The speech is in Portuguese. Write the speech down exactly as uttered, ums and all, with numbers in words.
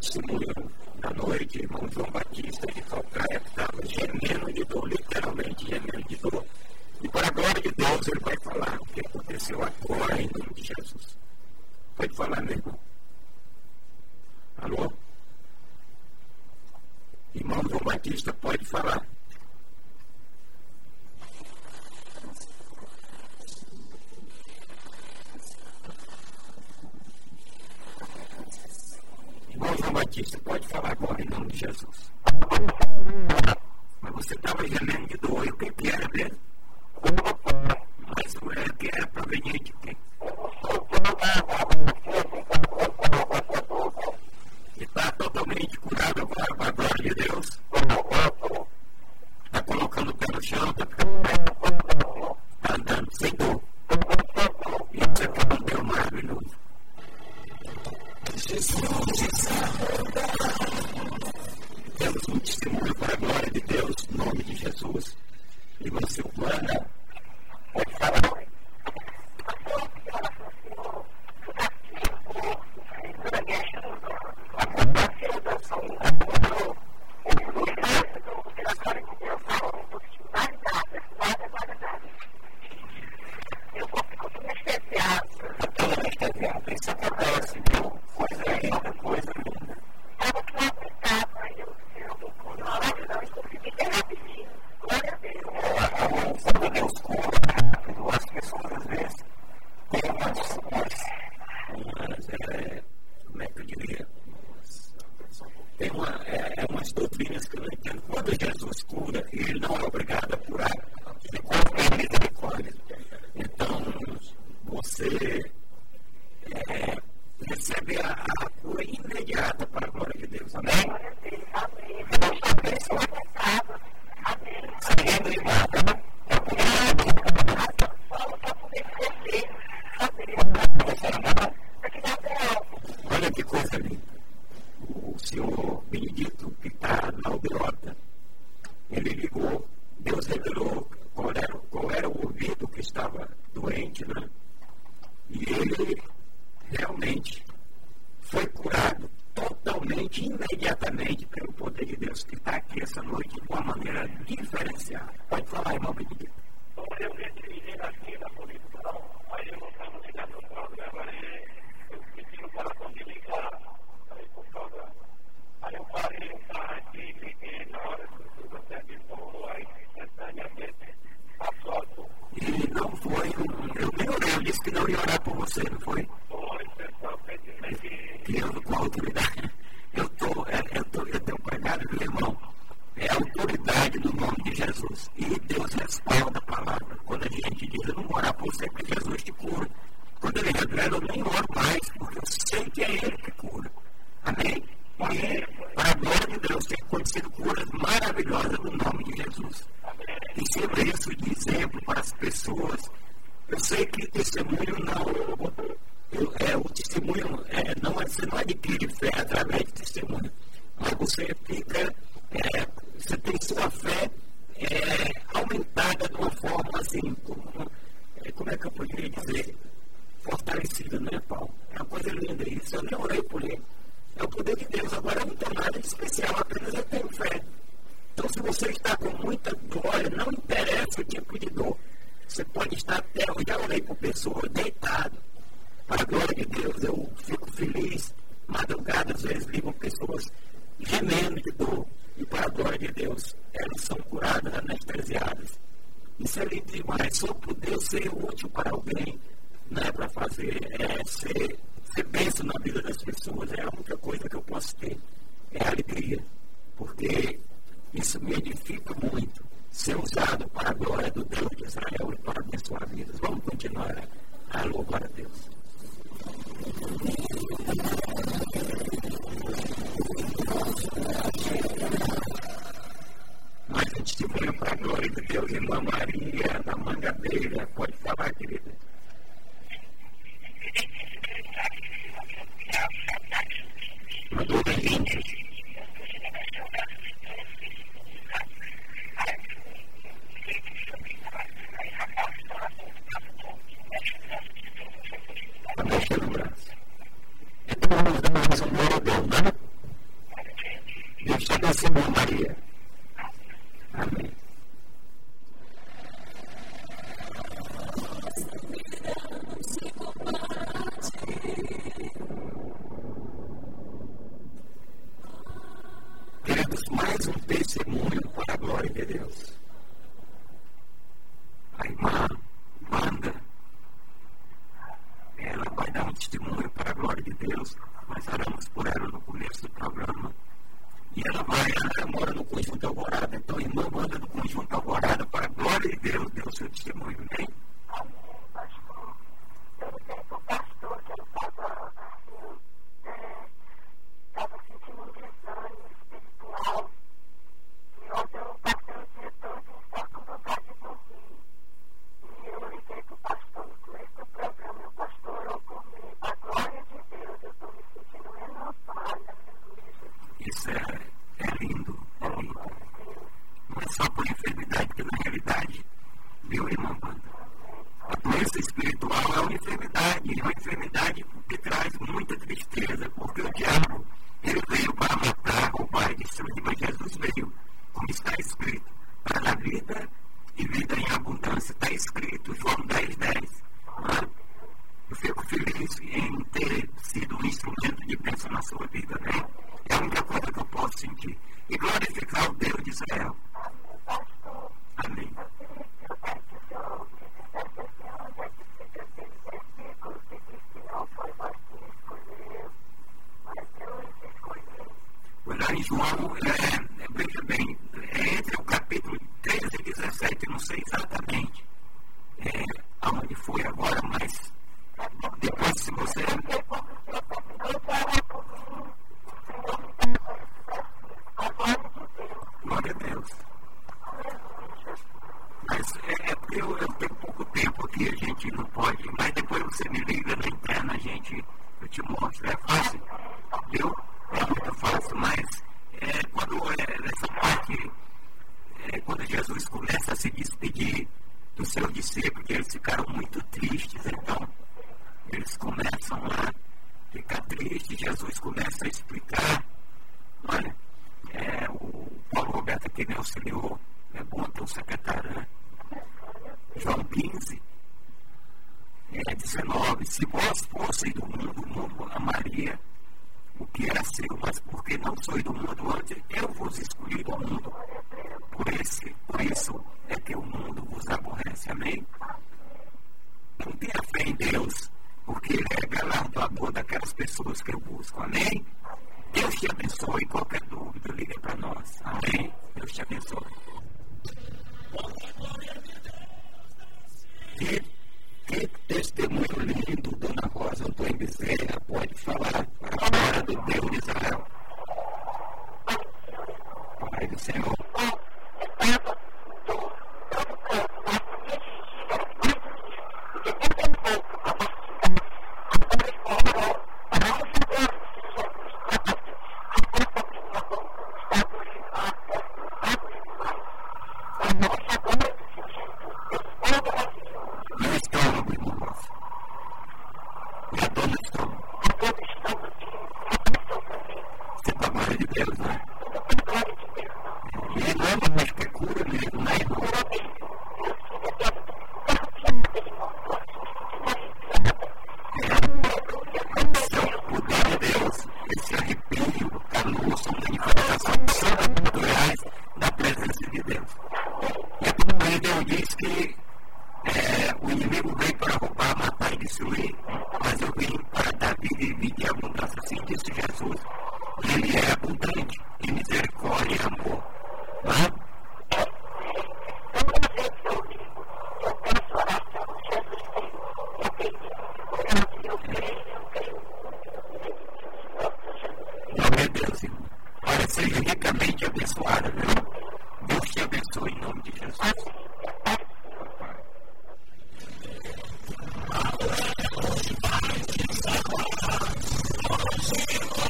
testemunho da noite, irmão João Batista de Calcaia, que estava gemendo de dor, literalmente gemendo de dor. E para a glória de Deus, ele vai falar o que aconteceu agora em nome de Jesus. Pode falar, meu irmão. Alô? Irmão João Batista, pode falar. Irmão João Batista, pode falar agora em nome de Jesus. Mas você estava gemendo de dor, e o que, que era mesmo? Mas o é que era proveniente de quem? E está totalmente curado agora, para a glória de Deus. Está colocando o pé no chão, está ficando bem. Está andando sem dor. Isso é que não deu maravilhoso. Jesus, temos um testemunho para a glória de Deus, no nome de Jesus. Irmã Silvana, pode falar. Eu fico anestesiado. Estou anestesiado, isso acontece, viu? Coisa linda, coisa linda. Estava aqui aplicado, aí eu não hora não, eu consegui bem rapidinho. Glória a Deus. Quando Deus cura rápido, as pessoas às vezes têm umas, umas é, como é que eu diria? Tem uma, é, é umas doutrinas que eu não entendo. Quando Jesus cura, ele não é obrigado a curar. Ele cura em misericórdia. Então, você é, recebe a, a cura imediata para a glória de Deus. Amém? Amém. Seguindo em nada, né? Olha que coisa linda. O senhor Benedito, que está na Aldeota, ele ligou, Deus revelou qual era, qual era o ouvido que estava doente, né? E ele realmente foi curado totalmente, imediatamente, pelo poder de Deus que está aqui essa noite de uma maneira diferenciada. Pode falar, irmão Benedito. Eu recebi aqui da política, aí eu não estava ligado no programa, aí eu pedi o coração de ligar, aí por causa, aí eu parei um tarde e liguei na hora que tudo até me falou, aí instantaneamente passou a dor. E não foi, eu nem orei, eu disse que não ia orar por você, não foi? Foi, pessoal, que eu com a autoridade, eu, tô, eu, tô, eu tenho pregado, meu irmão, é a autoridade do nome de Jesus. E Deus respalda a palavra. Quando a gente diz, eu não vou orar por você, porque Jesus te cura. Quando ele revela, eu nem oro mais, porque eu sei que é ele que cura. Amém? E para a glória de Deus, tem acontecido curas maravilhosas no nome de Jesus. E sirva isso de exemplo para as pessoas. Eu sei que testemunho não... Eu, é, o testemunho é, não, você não adquire fé através de testemunho, mas você fica, é, você tem sua fé é, aumentada de uma forma assim, como, é, como é que eu poderia dizer, fortalecida, né, Paulo? É uma coisa linda isso, eu nem orei por ele, é o poder de Deus. Agora eu não tenho nada de especial, apenas eu tenho fé. Então, se você está com muita dor, não interessa o tipo de dor, você pode estar até, eu já orei por pessoas deitado. Para a glória de Deus, eu fico feliz. Madrugada, às vezes, ligam pessoas gemendo de dor. E para a glória de Deus, elas são curadas, anestesiadas. Isso é lindo demais. Só poder ser útil para alguém, né, para fazer, é, ser, ser bênção na vida das pessoas. É a única coisa que eu posso ter. É a alegria. Porque isso me edifica muito. Ser usado para a glória do Deus de Israel e para abençoar vidas. Vamos continuar a louvar a Deus. Mais um testemunho para a glória de Deus, irmã Maria, da Mangabeira. Pode falar, querida. Mandou bem lindo. doença espiritual é uma enfermidade, é uma enfermidade que traz muita tristeza, porque o diabo, ele veio para matar, roubar e destruir, mas Jesus veio, como está escrito, para dar vida e vida em abundância. Está escrito, João dez, dez. Né? Eu fico feliz em ter sido um instrumento de bênção na sua vida, né? É a única coisa que eu posso sentir. E glorificar o Deus de Israel. Amém. Olhar em João, é, veja bem, é entre o capítulo treze e dezessete, não sei exatamente é, aonde foi agora, mas depois, se você. Glória a Deus. Mas é, é porque eu, eu tenho pouco tempo aqui, a gente não pode, mas depois você me liga na interna, a gente, eu te mostro, é fácil, viu? É muito fácil, mas é, quando é, nessa parte, é, quando Jesus começa a se despedir dos seus discípulos, que eles ficaram muito tristes, então eles começam a ficar tristes, Jesus começa a explicar, olha, é, o Paulo Roberto aqui me auxiliou, é bom ter um secretário, né? João quinze, é, dezenove, se vós fosseis do mundo, o mundo amaria o que era seu, mas porque não sois do mundo, antes eu vos escolhi do mundo. Por, esse, por isso é que o mundo vos aborrece. Amém? Não tenha fé em Deus, porque Ele é galardoador daquelas pessoas que eu busco. Amém? Deus te abençoe. Qualquer dúvida, liga para nós. Amém? Deus te abençoe. Que, que testemunho lindo, Dona Rosa Antônio Bezerra, pode falar para a glória do Deus de Israel. Pai do Senhor. Seja ricamente abençoada, viu? Deus te abençoe em nome de Jesus.